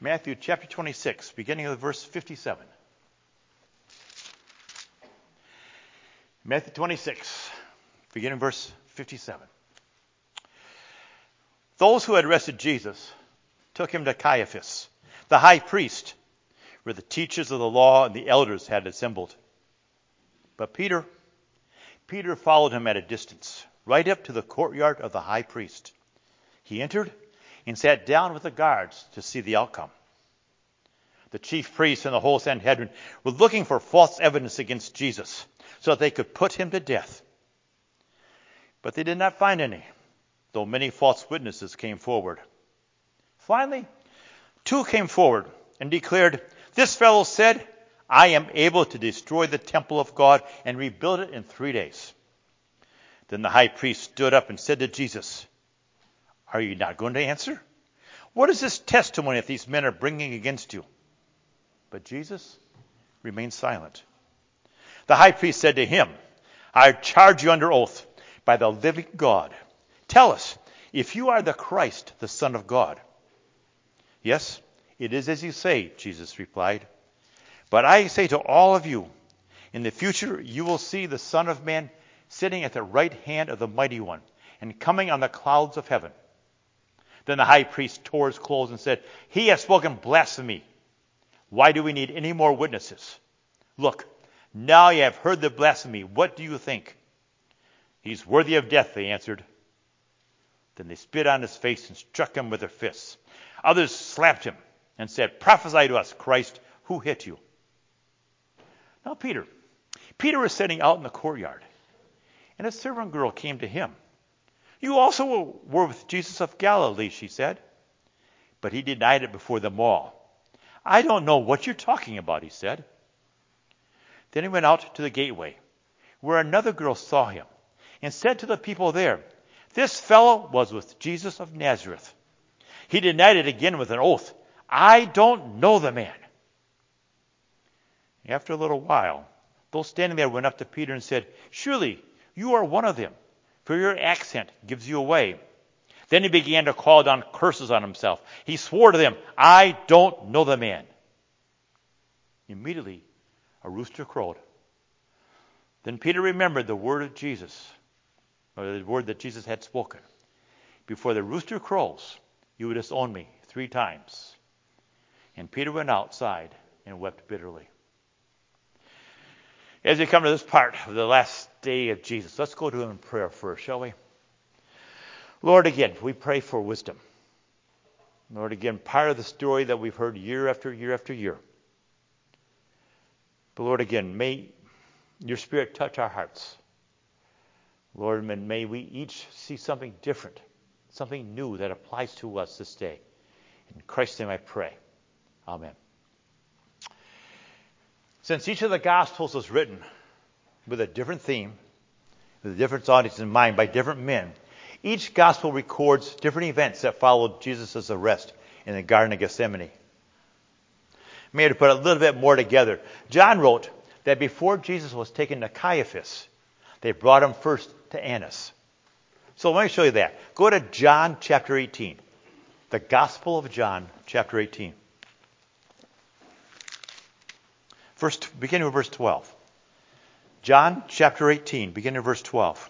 Matthew chapter 26, beginning with verse 57. Matthew 26, beginning verse 57. Those who had arrested Jesus took him to Caiaphas, the high priest, where the teachers of the law and the elders had assembled. But Peter followed him at a distance, right up to the courtyard of the high priest. He entered and sat down with the guards to see the outcome. The chief priests and the whole Sanhedrin were looking for false evidence against Jesus so that they could put him to death. But they did not find any, though many false witnesses came forward. Finally, 2 came forward and declared, "This fellow said, I am able to destroy the temple of God and rebuild it in 3 days." Then the high priest stood up and said to Jesus, "Are you not going to answer? What is this testimony that these men are bringing against you?" But Jesus remained silent. The high priest said to him, "I charge you under oath by the living God. Tell us if you are the Christ, the Son of God." "Yes, it is as you say," Jesus replied. "But I say to all of you, in the future you will see the Son of Man sitting at the right hand of the Mighty One and coming on the clouds of heaven." Then the high priest tore his clothes and said, "He has spoken blasphemy. Why do we need any more witnesses? Look, now you have heard the blasphemy. What do you think?" "He's worthy of death," they answered. Then they spit on his face and struck him with their fists. Others slapped him and said, "Prophesy to us, Christ, who hit you?" Now Peter was sitting out in the courtyard, and a servant girl came to him. "You also were with Jesus of Galilee," she said. But he denied it before them all. "I don't know what you're talking about," he said. Then he went out to the gateway, where another girl saw him, and said to the people there, "This fellow was with Jesus of Nazareth." He denied it again with an oath, "I don't know the man." After a little while, those standing there went up to Peter and said, "Surely you are one of them, for your accent gives you away." Then he began to call down curses on himself. He swore to them, "I don't know the man." Immediately, a rooster crowed. Then Peter remembered the word of Jesus, or the word that Jesus had spoken. "Before the rooster crows, you will disown me 3 times. And Peter went outside and wept bitterly. As we come to this part of the last day of Jesus, let's go to him in prayer first, shall we? Lord, again, we pray for wisdom. Lord, again, part of the story that we've heard year after year after year. But Lord, again, may your Spirit touch our hearts. Lord, and may we each see something different, something new that applies to us this day. In Christ's name I pray. Amen. Since each of the Gospels was written with a different theme, with a different audience in mind by different men, each Gospel records different events that followed Jesus' arrest in the Garden of Gethsemane. Maybe to put a little bit more together, John wrote that before Jesus was taken to Caiaphas, they brought him first to Annas. So let me show you that. Go to John chapter 18. The Gospel of John chapter 18. Beginning with verse 12. John chapter 18, beginning with verse 12.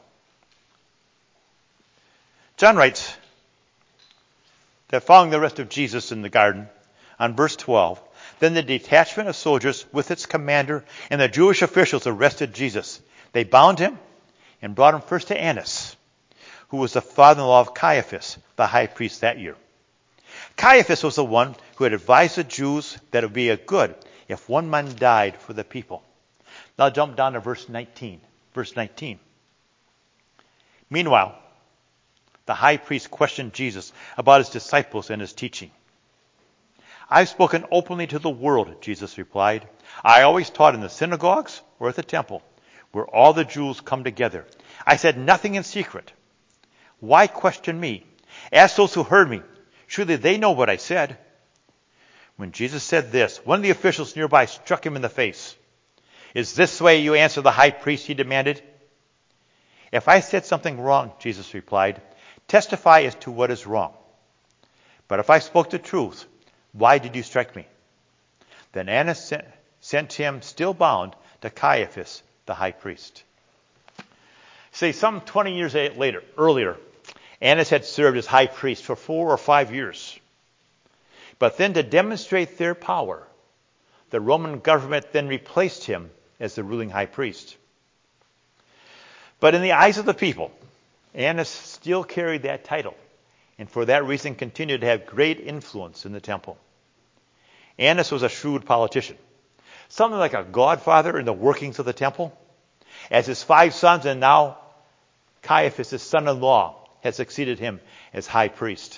John writes that following the arrest of Jesus in the garden, on verse 12, then the detachment of soldiers with its commander and the Jewish officials arrested Jesus. They bound him and brought him first to Annas, who was the father-in-law of Caiaphas, the high priest that year. Caiaphas was the one who had advised the Jews that it would be a good if one man died for the people. Now jump down to verse 19. Verse 19. Meanwhile, the high priest questioned Jesus about his disciples and his teaching. I've spoken openly to the world, Jesus replied. I always taught in the synagogues or at the temple, where all the Jews come together. I said nothing in secret. Why question me? Ask those who heard me. Surely they know what I said. When Jesus said this, one of the officials nearby struck him in the face. Is this the way you answer the high priest? He demanded. If I said something wrong, Jesus replied, testify as to what is wrong. But if I spoke the truth, Why did you strike me?" Then Annas sent him, still bound, to Caiaphas, the high priest. See, some 20 years earlier, Annas had served as high priest for 4 or 5 years. But then, to demonstrate their power, the Roman government then replaced him as the ruling high priest. But in the eyes of the people, Annas still carried that title, and for that reason continued to have great influence in the temple. Annas was a shrewd politician, something like a godfather in the workings of the temple, as his 5 sons and now Caiaphas, his son-in-law, had succeeded him as high priest.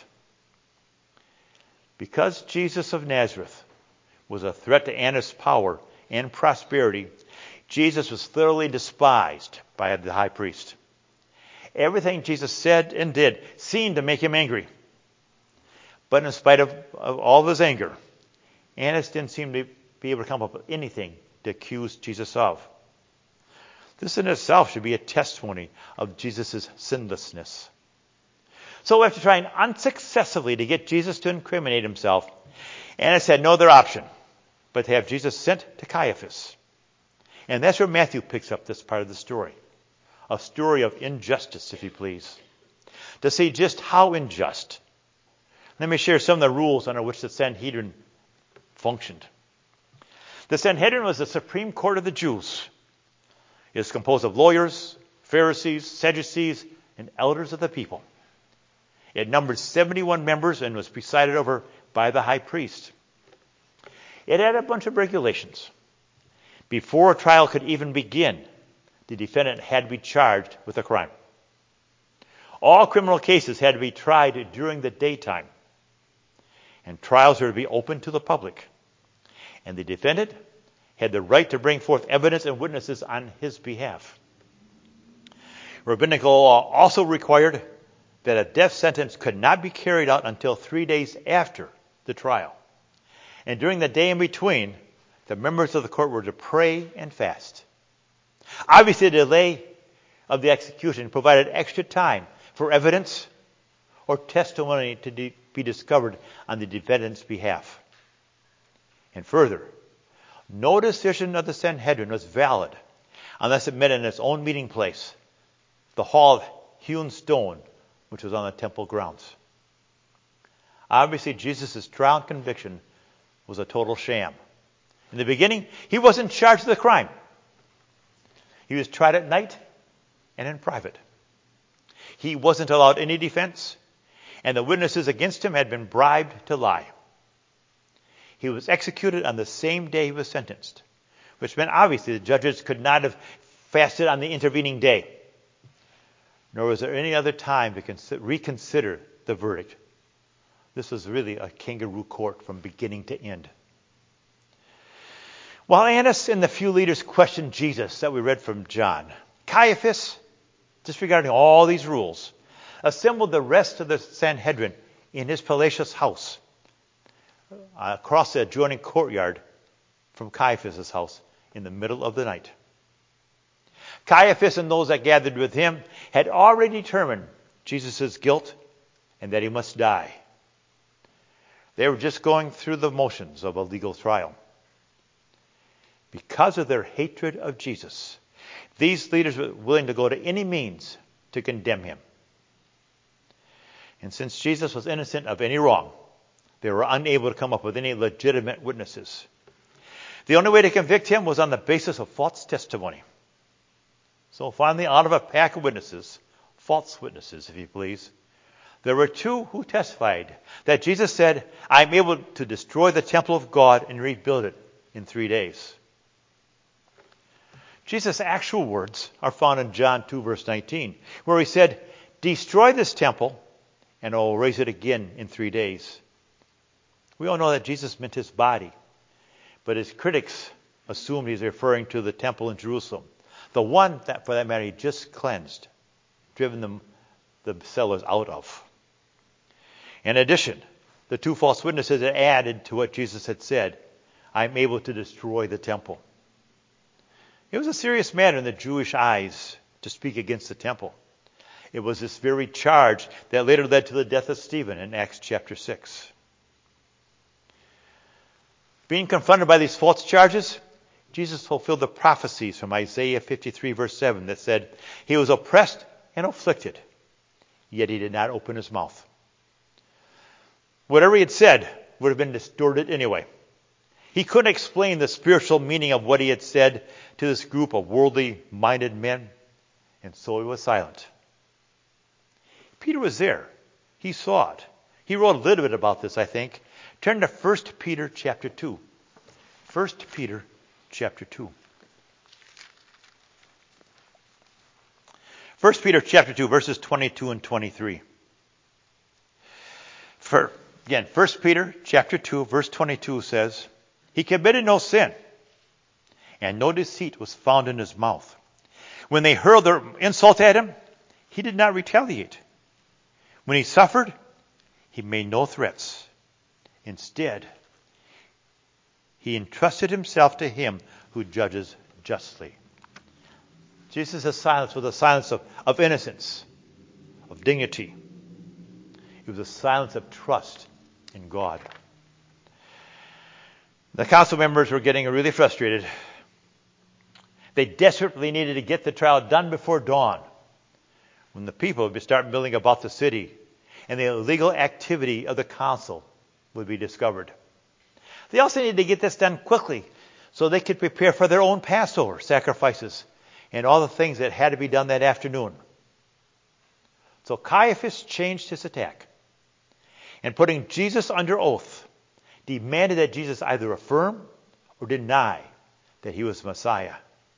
Because Jesus of Nazareth was a threat to Annas' power and prosperity, Jesus was thoroughly despised by the high priest. Everything Jesus said and did seemed to make him angry. But in spite of all of his anger, Annas didn't seem to be able to come up with anything to accuse Jesus of. This in itself should be a testimony of Jesus' sinlessness. So after trying unsuccessfully to get Jesus to incriminate himself, Annas had no other option but to have Jesus sent to Caiaphas. And that's where Matthew picks up this part of the story. A story of injustice, if you please. To see just how unjust. Let me share some of the rules under which the Sanhedrin functioned. The Sanhedrin was the supreme court of the Jews. It is composed of lawyers, Pharisees, Sadducees, and elders of the people. It numbered 71 members and was presided over by the high priest. It had a bunch of regulations. Before a trial could even begin, the defendant had to be charged with a crime. All criminal cases had to be tried during the daytime. And trials were to be open to the public. And the defendant had the right to bring forth evidence and witnesses on his behalf. Rabbinical law also required that a death sentence could not be carried out until 3 days after the trial. And during the day in between, the members of the court were to pray and fast. Obviously, the delay of the execution provided extra time for evidence or testimony to be discovered on the defendant's behalf. And further, no decision of the Sanhedrin was valid unless it met in its own meeting place, the hall of hewn stone, which was on the temple grounds. Obviously, Jesus' trial and conviction was a total sham. In the beginning, he wasn't charged with the crime. He was tried at night and in private. He wasn't allowed any defense, and the witnesses against him had been bribed to lie. He was executed on the same day he was sentenced, which meant obviously the judges could not have fasted on the intervening day. Nor was there any other time to reconsider the verdict. This was really a kangaroo court from beginning to end. While Annas and the few leaders questioned Jesus that we read from John, Caiaphas, disregarding all these rules, assembled the rest of the Sanhedrin in his palatial house across the adjoining courtyard from Caiaphas' house in the middle of the night. Caiaphas and those that gathered with him had already determined Jesus' guilt and that he must die. They were just going through the motions of a legal trial. Because of their hatred of Jesus, these leaders were willing to go to any means to condemn him. And since Jesus was innocent of any wrong, they were unable to come up with any legitimate witnesses. The only way to convict him was on the basis of false testimony. So finally, out of a pack of witnesses, false witnesses, if you please, there were 2 who testified that Jesus said, "I am able to destroy the temple of God and rebuild it in 3 days." Jesus' actual words are found in John 2, verse 19, where he said, "Destroy this temple, and I will raise it again in 3 days." We all know that Jesus meant his body, but his critics assumed he's referring to the temple in Jerusalem, the one that, for that matter, he just cleansed, driven the sellers out of. In addition, the 2 false witnesses had added to what Jesus had said, "I am able to destroy the temple." It was a serious matter in the Jewish eyes to speak against the temple. It was this very charge that later led to the death of Stephen in Acts chapter 6. Being confronted by these false charges, Jesus fulfilled the prophecies from Isaiah 53 verse 7 that said, he was oppressed and afflicted, yet he did not open his mouth. Whatever he had said would have been distorted anyway. He couldn't explain the spiritual meaning of what he had said to this group of worldly-minded men, and so he was silent. Peter was there. He saw it. He wrote a little bit about this, I think. Turn to 1 Peter chapter 2. 1 Peter chapter 2. 1 Peter chapter 2, verses 22 and 23. 1 Peter chapter 2, verse 22 says, he committed no sin, and no deceit was found in his mouth. When they hurled their insult at him, he did not retaliate. When he suffered, he made no threats. Instead, he entrusted himself to him who judges justly. Jesus' silence was a silence of innocence, of dignity. It was a silence of trust in God. The council members were getting really frustrated. They desperately needed to get the trial done before dawn, when the people would start milling about the city and the illegal activity of the council would be discovered. They also needed to get this done quickly so they could prepare for their own Passover sacrifices and all the things that had to be done that afternoon. So Caiaphas changed his attack, and putting Jesus under oath, demanded that Jesus either affirm or deny that he was Messiah.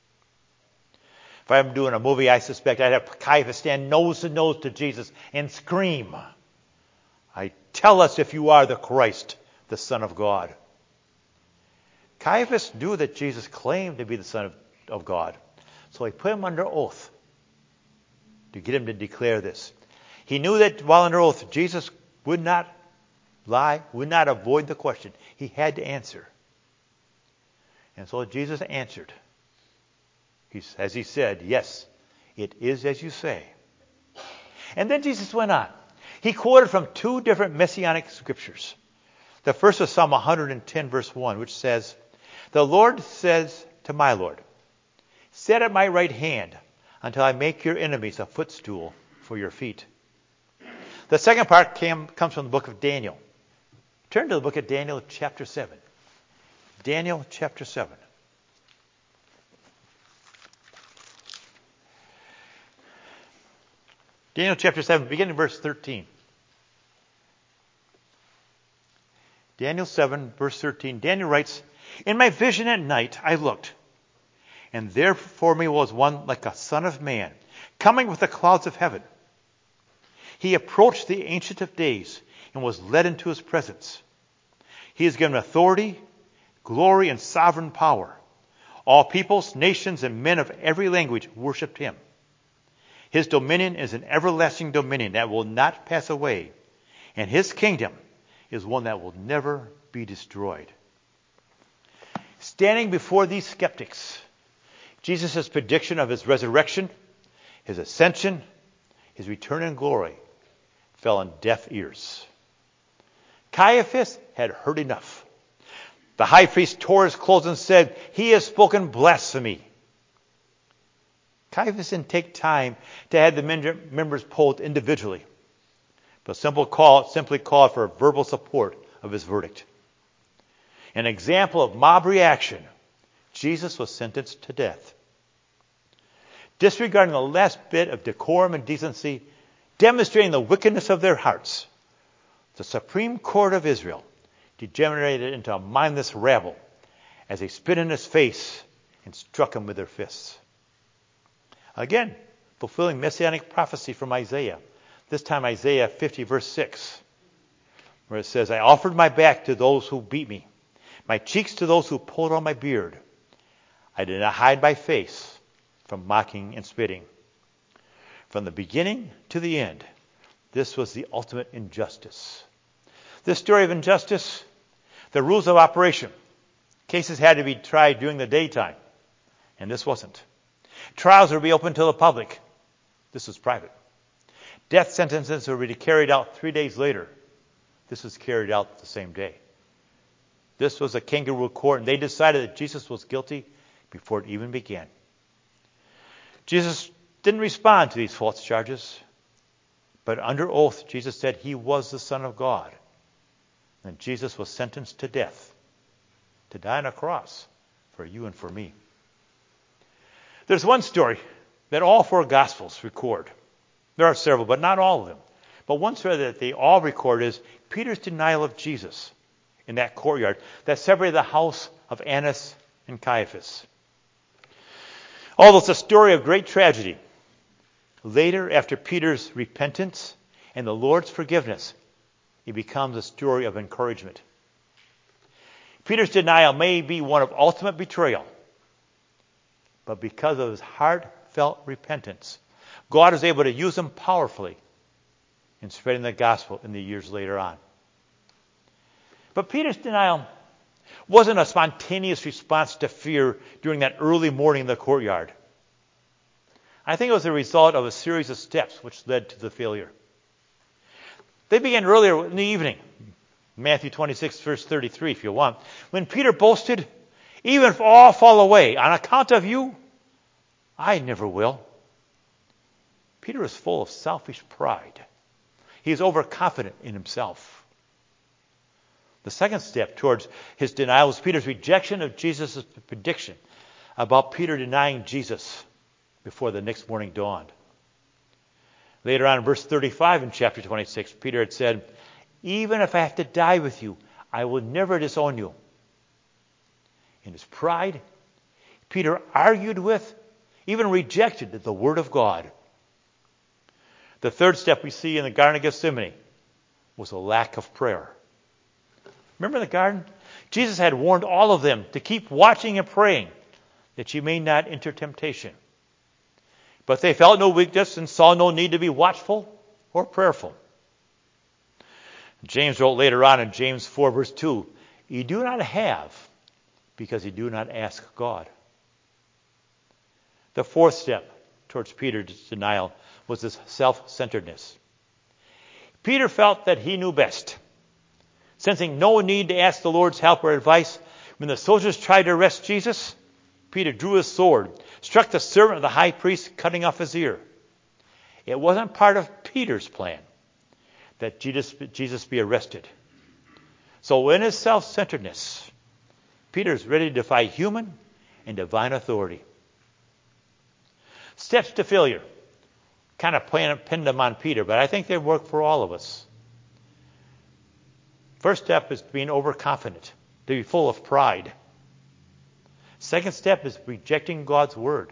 If I'm doing a movie, I suspect I'd have Caiaphas stand nose to nose to Jesus and scream, tell us if you are the Christ, the Son of God. Caiaphas knew that Jesus claimed to be the Son of God, so he put him under oath to get him to declare this. He knew that while under oath, Jesus would not lie, would not avoid the question. He had to answer. And so Jesus answered. As he said, yes, it is as you say. And then Jesus went on. He quoted from two different messianic scriptures. The first was Psalm 110 verse 1, which says, the Lord says to my Lord, sit at my right hand until I make your enemies a footstool for your feet. The second part comes from the book of Daniel. Turn to the book of Daniel chapter 7. Daniel chapter 7. Daniel chapter 7, beginning verse 13. Daniel 7, verse 13. Daniel writes, in my vision at night I looked, and there before me was one like a son of man, coming with the clouds of heaven. He approached the Ancient of Days and was led into his presence. He is given authority, glory, and sovereign power. All peoples, nations, and men of every language worshipped him. His dominion is an everlasting dominion that will not pass away, and his kingdom is one that will never be destroyed. Standing before these skeptics, Jesus' prediction of his resurrection, his ascension, his return in glory fell on deaf ears. Caiaphas had heard enough. The high priest tore his clothes and said, he has spoken blasphemy. Caiaphas didn't take time to have the members polled individually, but simply called for verbal support of his verdict. An example of mob reaction, Jesus was sentenced to death. Disregarding the last bit of decorum and decency, demonstrating the wickedness of their hearts, the Supreme Court of Israel degenerated into a mindless rabble as they spit in his face and struck him with their fists. Again, fulfilling messianic prophecy from Isaiah, this time Isaiah 50 verse 6, where it says, I offered my back to those who beat me, my cheeks to those who pulled on my beard. I did not hide my face from mocking and spitting. From the beginning to the end, this was the ultimate injustice. This story of injustice, the rules of operation. Cases had to be tried during the daytime, and this wasn't. Trials would be open to the public. This was private. Death sentences would be carried out 3 days later. This was carried out the same day. This was a kangaroo court, and they decided that Jesus was guilty before it even began. Jesus didn't respond to these false charges, but under oath, Jesus said he was the Son of God. And Jesus was sentenced to death, to die on a cross for you and for me. There's one story that all four Gospels record. There are several, but not all of them. But one story that they all record is Peter's denial of Jesus in that courtyard that separated the house of Annas and Caiaphas. Although it's a story of great tragedy, later, after Peter's repentance and the Lord's forgiveness, it becomes a story of encouragement. Peter's denial may be one of ultimate betrayal, but because of his heartfelt repentance, God is able to use him powerfully in spreading the gospel in the years later on. But Peter's denial wasn't a spontaneous response to fear during that early morning in the courtyard. I think it was a result of a series of steps which led to the failure. They began earlier in the evening. Matthew 26, verse 33, if you want. When Peter boasted, "Even if all fall away on account of you, I never will." Peter is full of selfish pride. He is overconfident in himself. The second step towards his denial was Peter's rejection of Jesus' prediction about Peter denying Jesus before the next morning dawned. Later on in verse 35 in chapter 26, Peter had said, "Even if I have to die with you, I will never disown you." In his pride, Peter argued with, even rejected the word of God. The third step we see in the Garden of Gethsemane was a lack of prayer. Remember the garden? Jesus had warned all of them to keep watching and praying that you may not enter temptation. But they felt no weakness and saw no need to be watchful or prayerful. James wrote later on in James 4 verse 2, "You do not have because you do not ask God." The fourth step towards Peter's denial was his self-centeredness. Peter felt that he knew best. Sensing no need to ask the Lord's help or advice, when the soldiers tried to arrest Jesus, Peter drew his sword, struck the servant of the high priest, cutting off his ear. It wasn't part of Peter's plan that Jesus be arrested. So in his self-centeredness, Peter is ready to defy human and divine authority. Steps to failure kind of pinned them on Peter, but I think they work for all of us. First step is being overconfident, to be full of pride. Second step is rejecting God's word.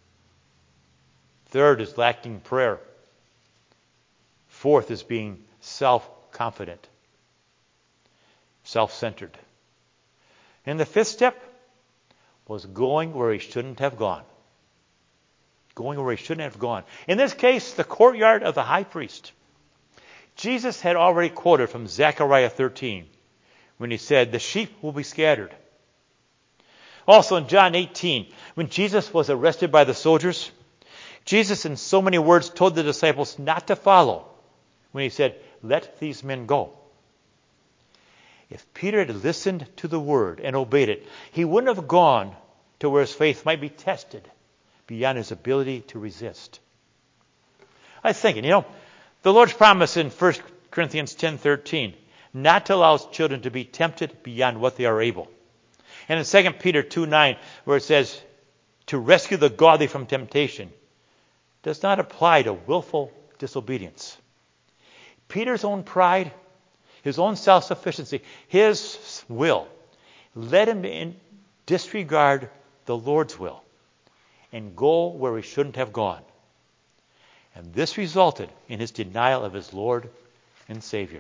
Third is lacking prayer. Fourth is being self-confident, self-centered. And the fifth step was going where he shouldn't have gone. Going where he shouldn't have gone. In this case, the courtyard of the high priest. Jesus had already quoted from Zechariah 13 when he said, "The sheep will be scattered." Also in John 18, when Jesus was arrested by the soldiers, Jesus in so many words told the disciples not to follow when he said, "Let these men go." If Peter had listened to the word and obeyed it, he wouldn't have gone to where his faith might be tested beyond his ability to resist. I was thinking, the Lord's promise in 1 Corinthians 10:13, not to allow his children to be tempted beyond what they are able. And in 2 Peter 2:9, where it says, to rescue the godly from temptation, does not apply to willful disobedience. Peter's own pride, his own self-sufficiency, his will, led him to disregard the Lord's will and go where he shouldn't have gone. And this resulted in his denial of his Lord and Savior.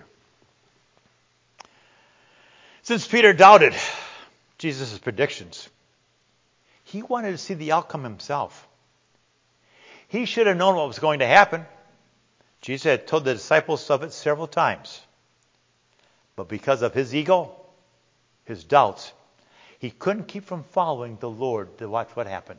Since Peter doubted Jesus' predictions, he wanted to see the outcome himself. He should have known what was going to happen. Jesus had told the disciples of it several times. But because of his ego, his doubts, he couldn't keep from following the Lord to watch what happened.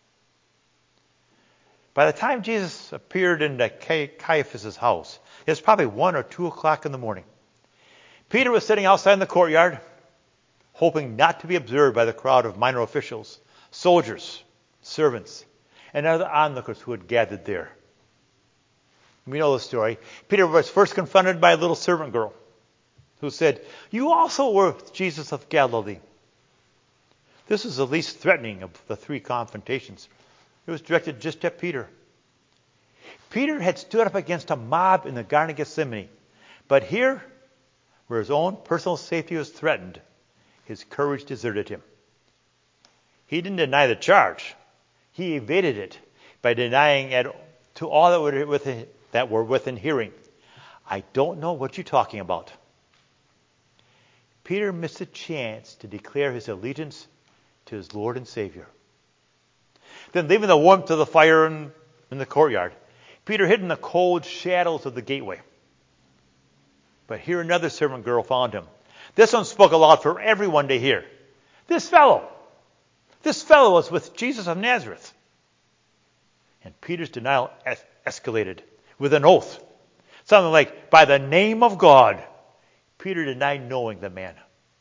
By the time Jesus appeared in Caiaphas' house, it was probably 1 or 2 o'clock in the morning. Peter was sitting outside in the courtyard, hoping not to be observed by the crowd of minor officials, soldiers, servants, and other onlookers who had gathered there. We know the story. Peter was first confronted by a little servant girl who said, "You also were with Jesus of Galilee." This was the least threatening of the three confrontations. It was directed just at Peter. Peter had stood up against a mob in the Garden of Gethsemane. But here, where his own personal safety was threatened, his courage deserted him. He didn't deny the charge. He evaded it by denying it to all that were within hearing. "I don't know what you're talking about." Peter missed a chance to declare his allegiance to his Lord and Savior. Then, leaving the warmth of the fire in the courtyard, Peter hid in the cold shadows of the gateway. But here another servant girl found him. This one spoke aloud for everyone to hear. This fellow was with Jesus of Nazareth." And Peter's denial escalated with an oath. Something like, "By the name of God." Peter denied knowing the man.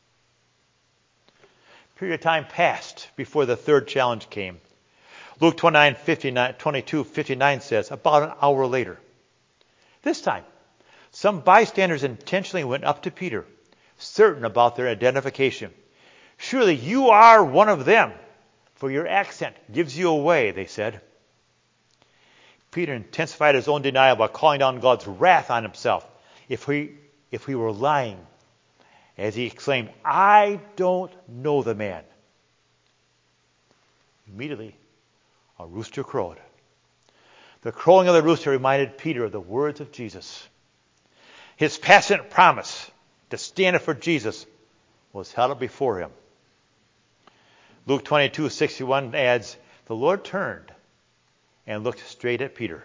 A period of time passed before the third challenge came. Luke 22:59 says, about an hour later. This time, some bystanders intentionally went up to Peter, certain about their identification. "Surely you are one of them, for your accent gives you away," they said. Peter intensified his own denial by calling down God's wrath on himself if he were lying, as he exclaimed, "I don't know the man." Immediately, a rooster crowed. The crowing of the rooster reminded Peter of the words of Jesus. His passionate promise to stand up for Jesus was held up before him. Luke 22:61 adds, "The Lord turned and looked straight at Peter."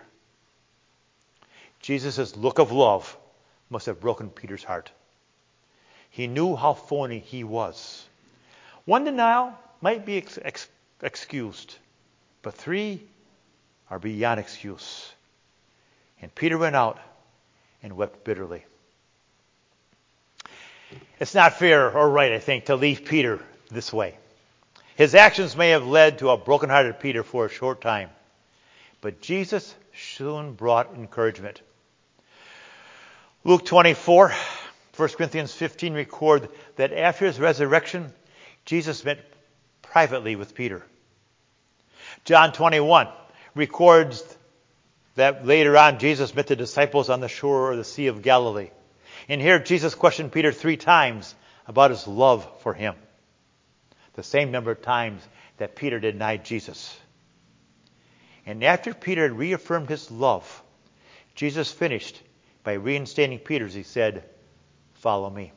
Jesus' look of love must have broken Peter's heart. He knew how phony he was. One denial might be excused, but three are beyond excuse. And Peter went out and wept bitterly. It's not fair or right, I think, to leave Peter this way. His actions may have led to a broken-hearted Peter for a short time, but Jesus soon brought encouragement. Luke 24, 1 Corinthians 15 record that after his resurrection, Jesus met privately with Peter. John 21 records that later on Jesus met the disciples on the shore of the Sea of Galilee. And here Jesus questioned Peter 3 times about his love for him. The same number of times that Peter denied Jesus. And after Peter had reaffirmed his love, Jesus finished by reinstating Peter as he said, "Follow me."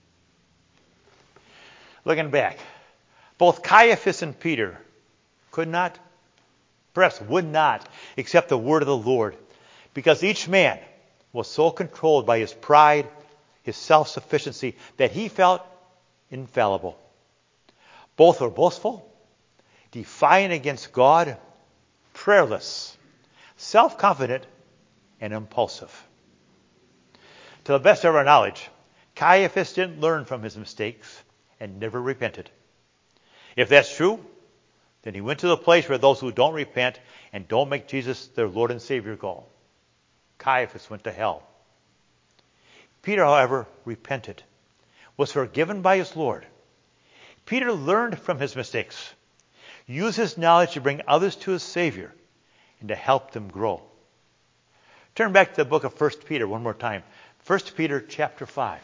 Looking back, both Caiaphas and Peter could not, perhaps would not, accept the word of the Lord because each man was so controlled by his pride, his self-sufficiency, that he felt infallible. Both were boastful, defiant against God, prayerless, self-confident, and impulsive. To the best of our knowledge, Caiaphas didn't learn from his mistakes and never repented. If that's true, then he went to the place where those who don't repent and don't make Jesus their Lord and Savior go. Caiaphas went to hell. Peter, however, repented, was forgiven by his Lord. Peter learned from his mistakes, used his knowledge to bring others to his Savior, and to help them grow. Turn back to the book of 1 Peter one more time. 1 Peter chapter 5.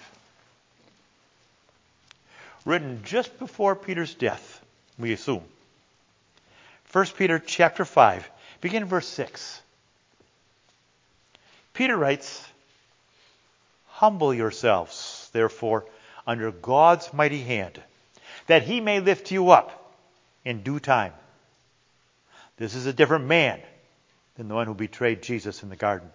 Written just before Peter's death, we assume. 1 Peter chapter 5, begin verse 6. Peter writes, "Humble yourselves, therefore, under God's mighty hand, that he may lift you up in due time." This is a different man than the one who betrayed Jesus in the garden.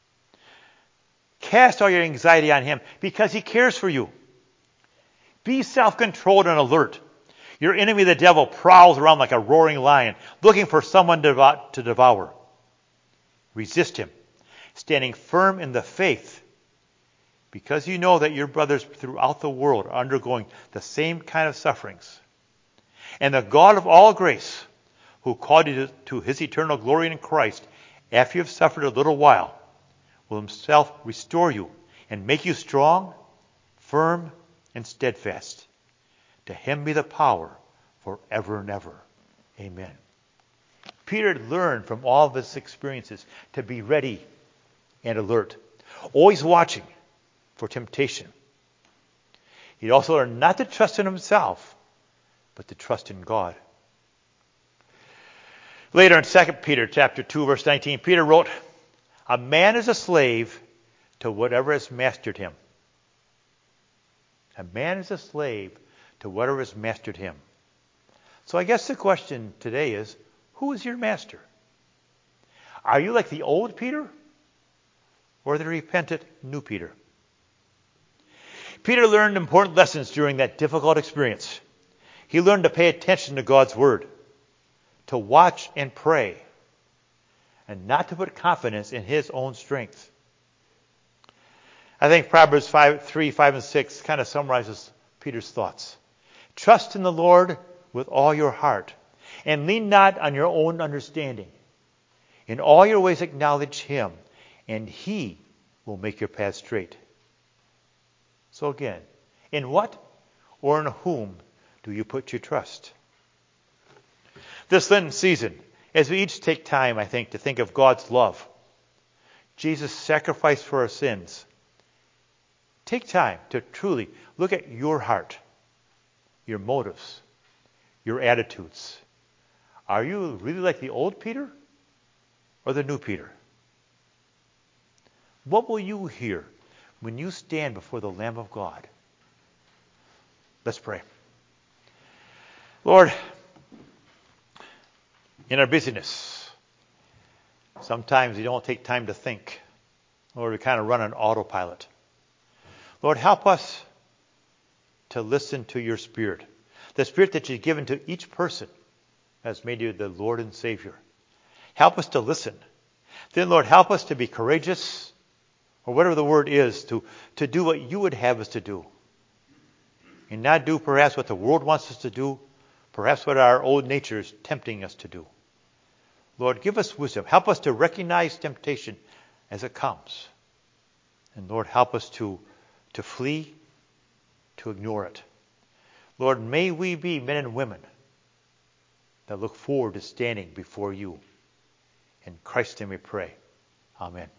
Cast all your anxiety on him because he cares for you. Be self-controlled and alert. Your enemy, the devil, prowls around like a roaring lion, looking for someone to devour. Resist him, standing firm in the faith, because you know that your brothers throughout the world are undergoing the same kind of sufferings. And the God of all grace, who called you to his eternal glory in Christ, after you have suffered a little while, will himself restore you and make you strong, firm, and steadfast. To him be the power forever and ever. Amen. Peter learned from all of his experiences to be ready and alert, always watching for temptation. He also learned not to trust in himself, but to trust in God. Later in 2 Peter chapter 2, verse 19, Peter wrote, "A man is a slave to whatever has mastered him." A man is a slave to whatever has mastered him. So I guess the question today is, who is your master? Are you like the old Peter or the repentant new Peter? Peter learned important lessons during that difficult experience. He learned to pay attention to God's word, to watch and pray, and not to put confidence in his own strength. I think Proverbs 3, 5, and 6 kind of summarizes Peter's thoughts. Trust in the Lord with all your heart, and lean not on your own understanding. In all your ways acknowledge him, and he will make your path straight. So again, in what or in whom do you put your trust? This Lenten season, as we each take time, I think, to think of God's love, Jesus' sacrifice for our sins, take time to truly look at your heart, your motives, your attitudes. Are you really like the old Peter or the new Peter? What will you hear when you stand before the Lamb of God? Let's pray. Lord, in our busyness, sometimes we don't take time to think. Lord, we kind of run on autopilot. Lord, help us to listen to your Spirit, the Spirit that you've given to each person has made you the Lord and Savior. Help us to listen. Then, Lord, help us to be courageous, or whatever the word is, to do what you would have us to do. And not do perhaps what the world wants us to do, perhaps what our old nature is tempting us to do. Lord, give us wisdom. Help us to recognize temptation as it comes. And Lord, help us to flee, to ignore it. Lord, may we be men and women that look forward to standing before you. In Christ's name we pray. Amen.